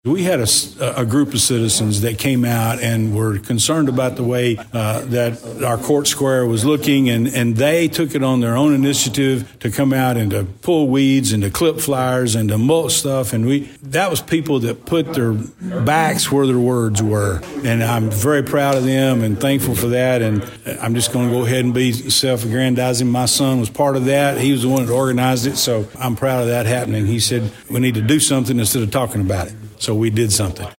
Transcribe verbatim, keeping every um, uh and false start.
We had a, a group of citizens that came out and were concerned about the way uh, that our court square was looking, and, and they took it on their own initiative to come out and to pull weeds and to clip flyers and to mulch stuff. And we that was people that put their backs where their words were. And I'm very proud of them and thankful for that. And I'm just going to go ahead and be self-aggrandizing. My son was part of that. He was the one that organized it, so I'm proud of that happening. He said we need to do something instead of talking about it. So we did something.